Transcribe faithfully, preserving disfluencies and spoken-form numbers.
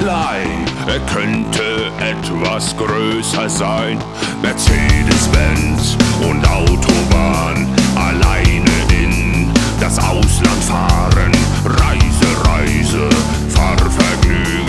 Er könnte etwas größer sein. Mercedes-Benz und Autobahn, alleine in das Ausland fahren. Reise, Reise, Fahrvergnügen.